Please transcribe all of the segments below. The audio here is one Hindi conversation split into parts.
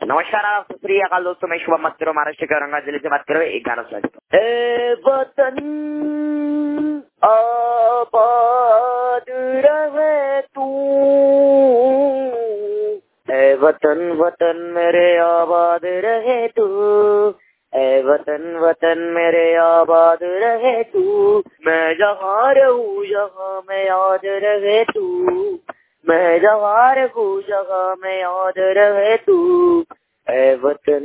नमस्कार, आप सुप्रिय अकाल दोस्तों, मैं शुभम मत करो महाराष्ट्र के औरंगाबाद जिले से बात कर रहे 11 साल। ए वतन आबाद रहे तू, ए वतन वतन मेरे आबाद रहे तू, ए वतन वतन मेरे आबाद रहे तू। मैं जहाँ रहूँ जहाँ मैं याद रहे तू, मैं जहाँ रहूँ जहाँ मैं याद रहे तू। ऐ वतन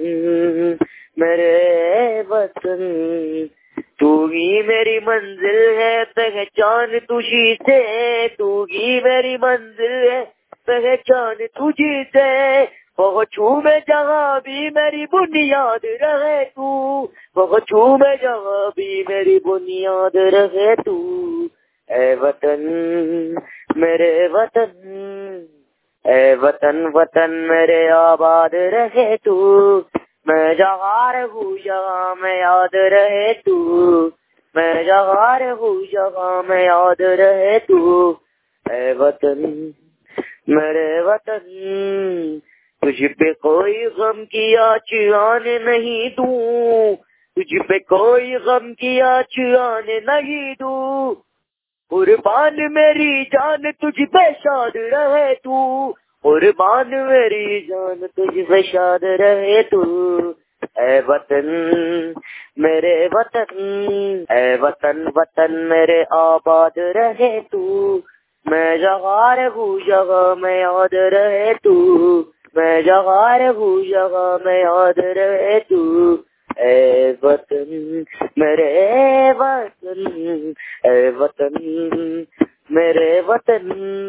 मेरे वतन, तू ही मेरी मंजिल है, पहचान तुझी से, तू ही मेरी मंजिल है, पहचान तुझी से। पहुँचूं मैं जहाँ भी मेरी बुनियाद रहे तू, पहुँचूं मैं जहाँ भी मेरी बुनियाद रहे तू। ऐ वतन मेरे वतन, ऐ वतन वतन मेरे आबाद रहे तू। मैं जहाँ रहूँ जहाँ मैं याद रहे तू, मैं जहाँ रहूँ जहाँ मैं याद रहे तू। ऐ वतन मेरे वतन, तुझ पे कोई गम की आँच आने नहीं दूँ, तुझ पे कोई गम की आँच आने नहीं दूँ। कुर्बान मेरी जान तुझ पे शाद रहे तू, कुर्बान मेरी जान तुझ पे शाद रहे तू। ऐ वतन मेरे वतन, ऐ वतन वतन मेरे आबाद रहे तू। मैं जहाँ रहूँ जहाँ मैं याद रहे तू, मैं जहाँ रहूँ जहाँ मैं याद रहे तू। ऐ वतन मेरे वतन, ऐ वतन मेरे वतन।